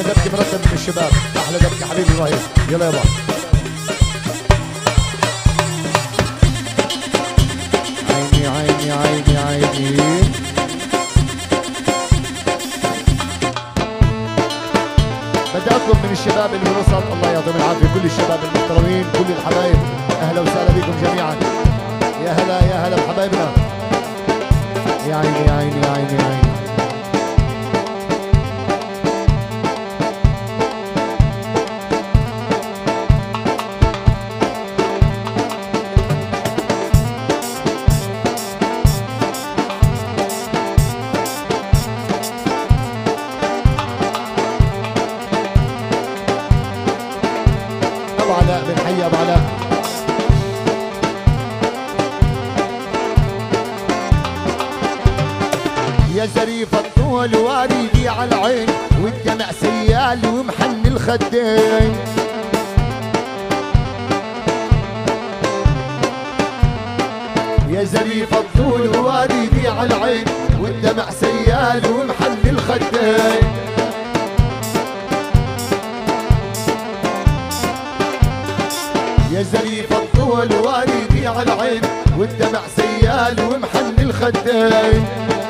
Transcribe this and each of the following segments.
دبكه مرتب من الشباب، احلى دبكه حبيبي ابراهيم. يلا يابا. عيني عيني عيني عيني. بدي اطلب من الشباب اللي بالوسط الله يعطيهم العافيه، كل الشباب المحترمين كل الحبايب، اهلا وسهلا بكم جميعا. يا هلا يا هلا بحبايبنا. يا عيني يا عيني يا عيني يا عيني. ابو علاء بنحيي ابو علاء. يا زريف الطول واريدي على العين، والدمع سيال ومحن الخدين. يا زريف الطول واريدي على العين، والدمع سيال ومحن الخدين. يا زريف الطول واريدي على العين، والدمع سيال ومحن الخدين.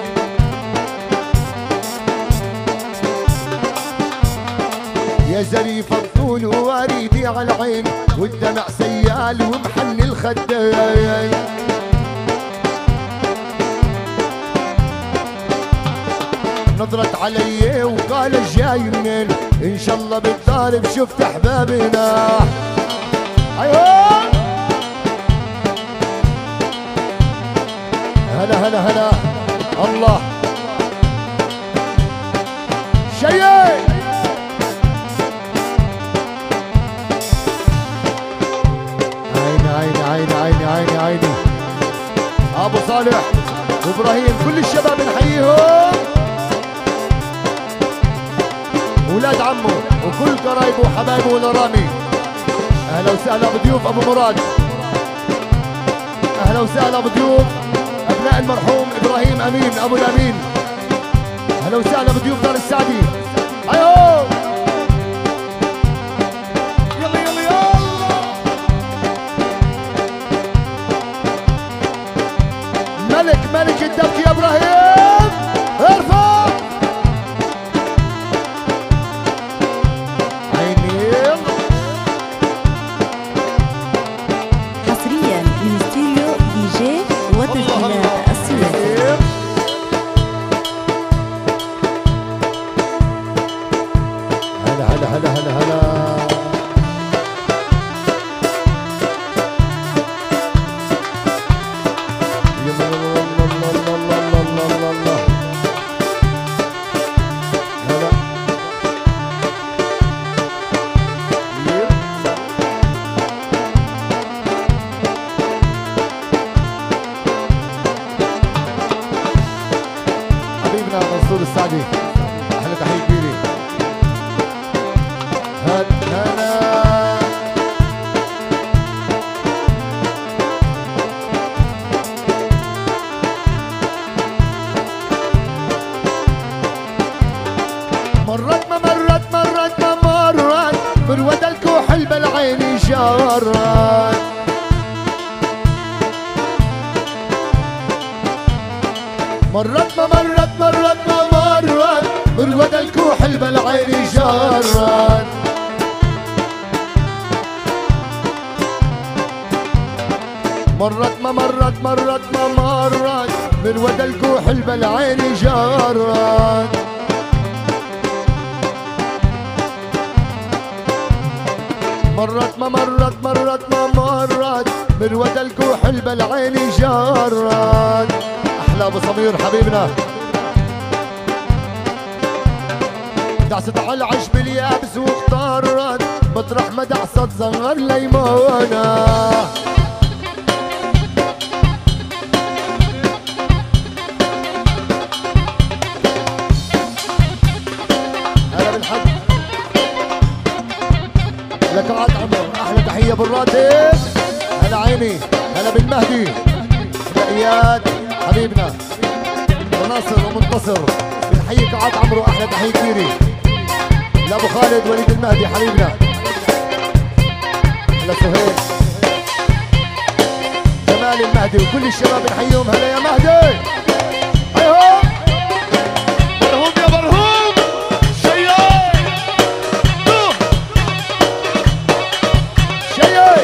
يا زريف الطول واريدي على العين، والدمع سيال ومحن الخدين. نظرت علي وقال جاي منين، ان شاء الله بالدار شفت احبابنا. ايوه هلا هلا هلا الله شيء. عيني عيني عيني عيني عيني. ابو صالح وابراهيم كل الشباب نحييهم، ولاد عمه وكل قرايبه وحبايبه والرامي. اهلا وسهلا بضيوف ابو مراد، اهلا وسهلا بضيوف ابناء المرحوم ابراهيم امين ابو الامين. اهلا وسهلا بضيوف دار السعدي. ايوه يلا يلا يلا. ملك ملك الدبكة يا ابراهيم، ارفع. حصريا من استوديو دي جي وتسجيلات الصوت. هلا هلا هلا هلا هلا. حبيبنا منصور السعدي، احلى تحيه كبيره. هلا مرت ما مرت مرت ما مرت، برود الكحل بالعين جرت. مرت ما مرت مرت ما مرت، برود الكحل بالعين جرت. مرت ما مرت مرت ما مرت، برود الكحل بالعين جرت. مرت ما مرت مرت ما مرت، برود الكحل بالعين جرت. احلى ابو سمير حبيبنا. دعست على العشب اليابس واختارت، مطرح ما دعست صغر ليمونه. هلا بالحق لك عاد عمر، احلى تحيه بالراتب. هلا عيني هلا بالمهدي، هلا اياد حبيبنا وناصر ومنتصر. بنحييك عاد عمرو، احلى تحيه كبيره. لابو خالد وليد المهدي حبيبنا، لسهيل جمال المهدي وكل الشباب نحييهم. هلا يا مهدي، ايوه برهوم يا برهوم شياي شيء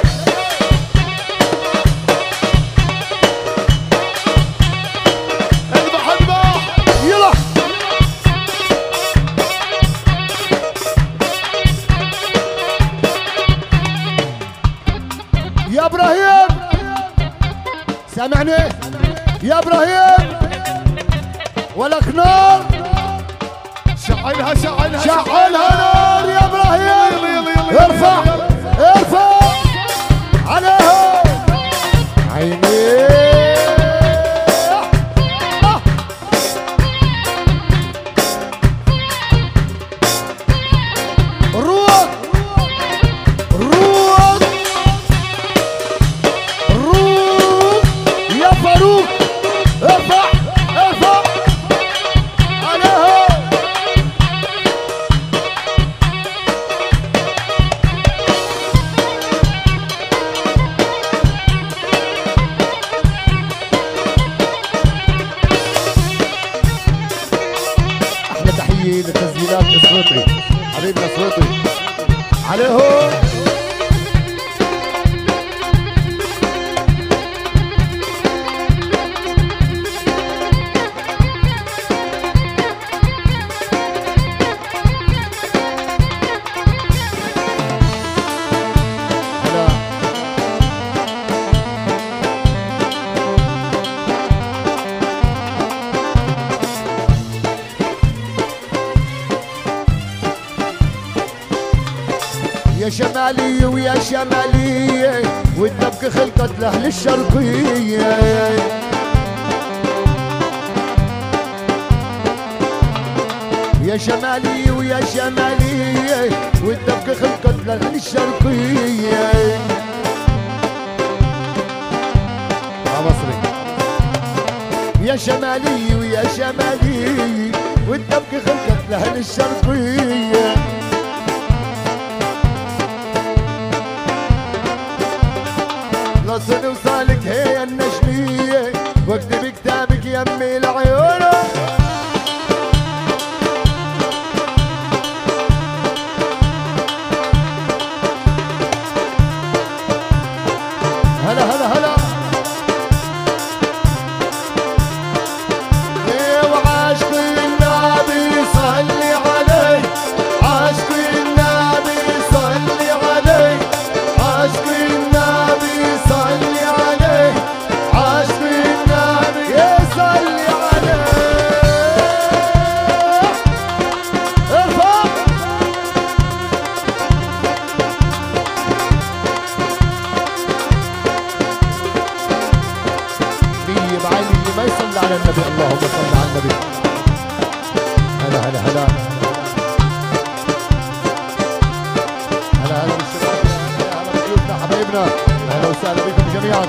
اذبح اذبح يلا يا ابراهيم، سامعني يا ابراهيم، ولك نار شعلها شعلها شعلها نار يا ابراهيم، يلا يلا يلا ارفع ارفع عليها عيني روح روح روح يا فاروق، ارفع ارفع عليها احلى تحيه لتسجيلات اسرتي حبيبنا اسرتي عليهم. هلا يا شمالية ويا شمالية والدبكة خلقت لأهل الشرقية، يا شمالية ويا شمالية والدبكة خلقت لأهل الشرقية. مصري يا شمالية ويا شمالية والدبكة خلقت لأهل الشرقية. لصن وصالك هي النجمية واكتب كتابك يمي العيون. هلا هلا هلا ايه وعاشق النبي صلي عليه، عاشق النبي صلي عليه، عاشق النبي صلي عليه، عاشق النبي صلي عليه. ارفع مية بعين اللي ما يصلي على النبي اللهم صل على النبي. هلا هلا هلا هلا هلا بالشباب، هلا بضيوفنا حبايبنا، اهلا وسهلا بكم جميعا.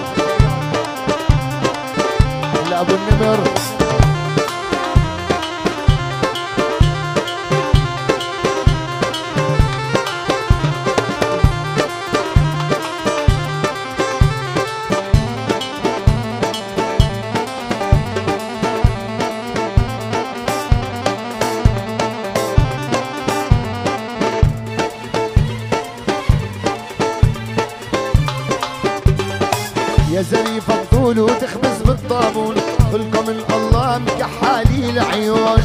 هلا ابو النمر يا زريف الطول وتخبز بالطابون، كلكم من الله مكحالي العيون.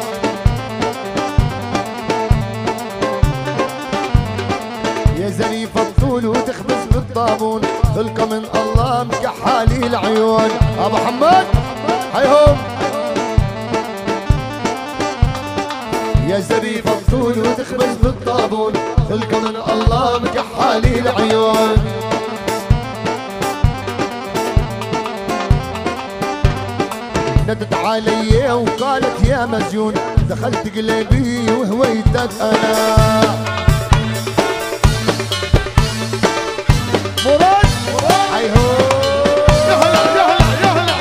يا زريف الطول وتخبز بالطابون، كلكم من الله مكحالي العيون. ابو حماد هيهم يا زريف الطول وتخبز بالطابون، كلكم من الله مكحالي العيون. ندت علي وقالت يا مزيون، دخلت قلبي وهويتك انا. مراد هيهو يا هلا يا هلا يا هلا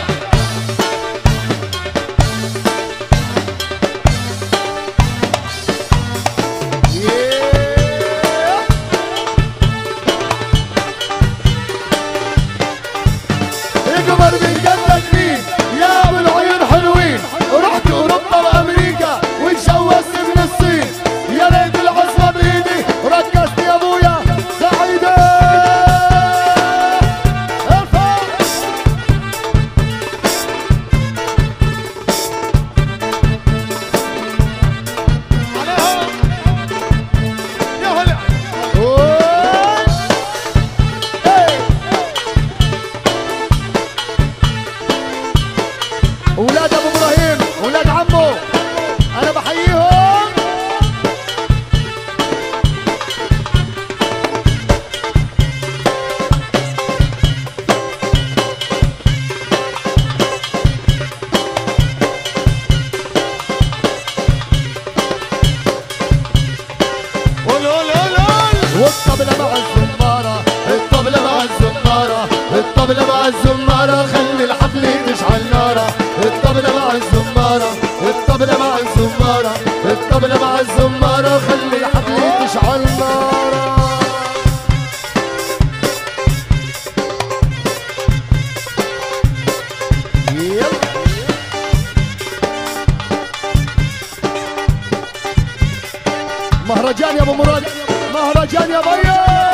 الطبلة مع الزمارة، الطبلة مع الزمارة، الطبلة مع الزمارة، خلي الحفلة تشعل نارة. الطبلة مع الزمارة، الطبلة مع الزمارة، الطبلة مع الزمارة، خلي الحفلة تشعل نارة. مهرجان يا ابو مراد، مهرجان يا بيا.